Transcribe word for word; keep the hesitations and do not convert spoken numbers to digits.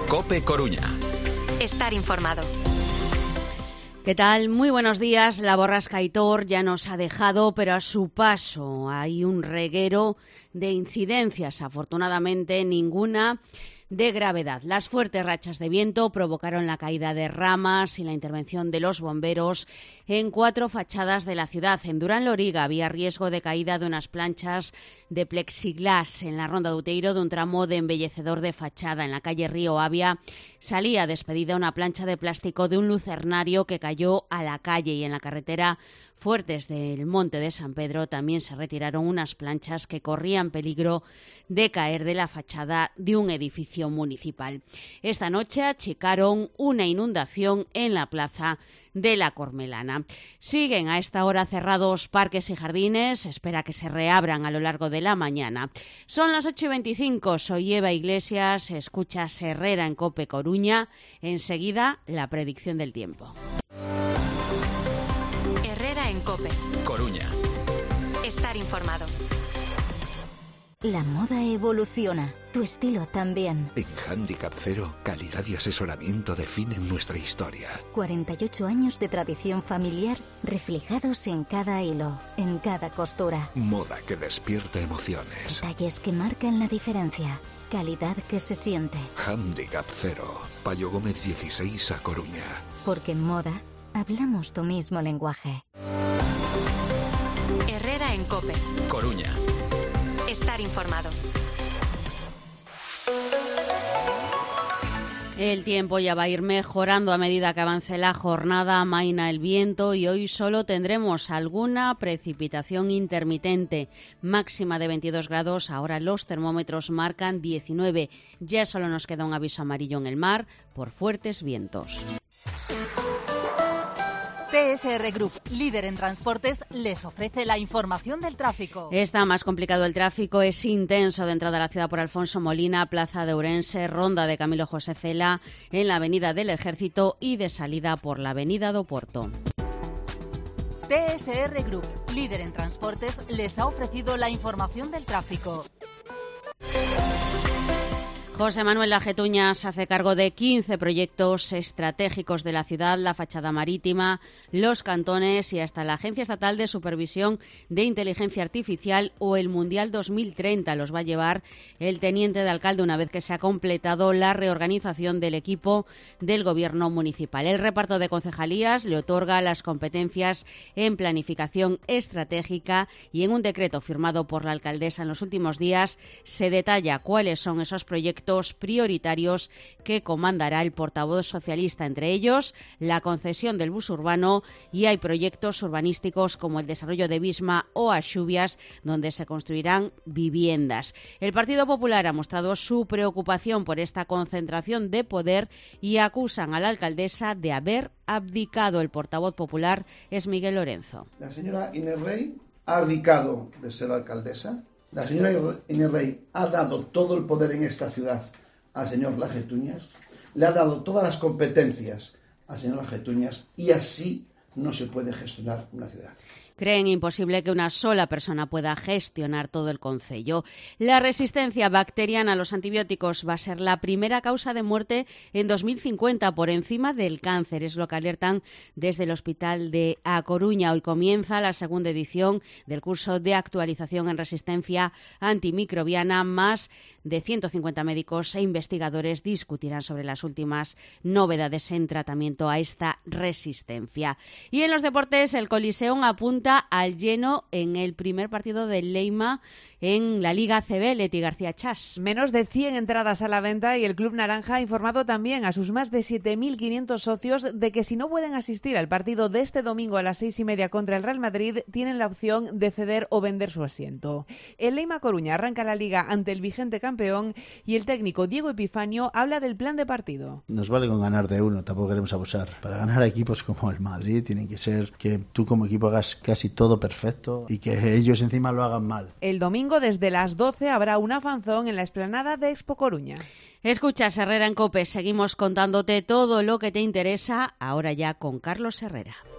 COPE Coruña. Estar informado. ¿Qué tal? Muy buenos días. La borrasca Aitor ya nos ha dejado, pero a su paso hay un reguero de incidencias. Afortunadamente, ninguna de gravedad. Las fuertes rachas de viento provocaron la caída de ramas y la intervención de los bomberos en cuatro fachadas de la ciudad. En Durán Loriga había riesgo de caída de unas planchas de plexiglas. En la Ronda de Uteiro, de un tramo de embellecedor de fachada. En la calle Río Avia salía despedida una plancha de plástico de un lucernario que cayó a la calle, y en la carretera Fuertes del Monte de San Pedro también se retiraron unas planchas que corrían peligro de caer de la fachada de un edificio municipal. Esta noche achicaron una inundación en la plaza de la Cormelana. Siguen a esta hora cerrados parques y jardines, espera que se reabran a lo largo de la mañana. Son las ocho y veinticinco, soy Eva Iglesias, escucha Herrera en COPE Coruña. Enseguida, la predicción del tiempo. Herrera en COPE Coruña. Estar informado. La moda evoluciona, tu estilo también. En Handicap Cero, calidad y asesoramiento definen nuestra historia. cuarenta y ocho años de tradición familiar reflejados en cada hilo, en cada costura. Moda que despierta emociones. Detalles que marcan la diferencia, calidad que se siente. Handicap Cero, Payo Gómez dieciséis, A Coruña. Porque en moda hablamos tu mismo lenguaje. Herrera en COPE Coruña. Estar informado. El tiempo ya va a ir mejorando a medida que avance la jornada, amaina el viento y hoy solo tendremos alguna precipitación intermitente. Máxima de veintidós grados, ahora los termómetros marcan diecinueve. Ya solo nos queda un aviso amarillo en el mar por fuertes vientos. T S R Group, líder en transportes, les ofrece la información del tráfico. Está más complicado el tráfico, es intenso de entrada a la ciudad por Alfonso Molina, Plaza de Ourense, Ronda de Camilo José Cela, en la Avenida del Ejército y de salida por la Avenida do Porto. T S R Group, líder en transportes, les ha ofrecido la información del tráfico. José Manuel Lajetuña se hace cargo de quince proyectos estratégicos de la ciudad, la fachada marítima, los cantones y hasta la Agencia Estatal de Supervisión de Inteligencia Artificial o el Mundial dos mil treinta. Los va a llevar el teniente de alcalde una vez que se ha completado la reorganización del equipo del gobierno municipal. El reparto de concejalías le otorga las competencias en planificación estratégica y en un decreto firmado por la alcaldesa en los últimos días se detalla cuáles son esos proyectos prioritarios que comandará el portavoz socialista, entre ellos la concesión del bus urbano, y hay proyectos urbanísticos como el desarrollo de Visma o Axubias, donde se construirán viviendas. El Partido Popular ha mostrado su preocupación por esta concentración de poder y acusan a la alcaldesa de haber abdicado. El portavoz popular es Miguel Lorenzo. La señora Inés Rey ha abdicado de ser alcaldesa. La señora Inés Rey ha dado todo el poder en esta ciudad al señor Lajetuñas, le ha dado todas las competencias al señor Lajetuñas, y así no se puede gestionar una ciudad. Creen imposible que una sola persona pueda gestionar todo el concello. La resistencia bacteriana a los antibióticos va a ser la primera causa de muerte en dos mil cincuenta, por encima del cáncer. Es lo que alertan desde el Hospital de A Coruña. Hoy comienza la segunda edición del curso de actualización en resistencia antimicrobiana. Más de ciento cincuenta médicos e investigadores discutirán sobre las últimas novedades en tratamiento a esta resistencia. Y en los deportes, el Coliseum apunta al lleno en el primer partido del Leima en la Liga A C B. Leti García Chas. Menos de cien entradas a la venta y el Club Naranja ha informado también a sus más de siete mil quinientos socios de que si no pueden asistir al partido de este domingo a las seis y media contra el Real Madrid, tienen la opción de ceder o vender su asiento. El Leima Coruña arranca la Liga ante el vigente campeón y el técnico Diego Epifanio habla del plan de partido. Nos vale con ganar de uno, tampoco queremos abusar. Para ganar a equipos como el Madrid tienen que ser que tú como equipo hagas casi todo perfecto y que ellos encima lo hagan mal. El domingo desde las doce habrá una fanzón en la explanada de Expo Coruña. Escuchas Herrera en COPE, seguimos contándote todo lo que te interesa, ahora ya con Carlos Herrera.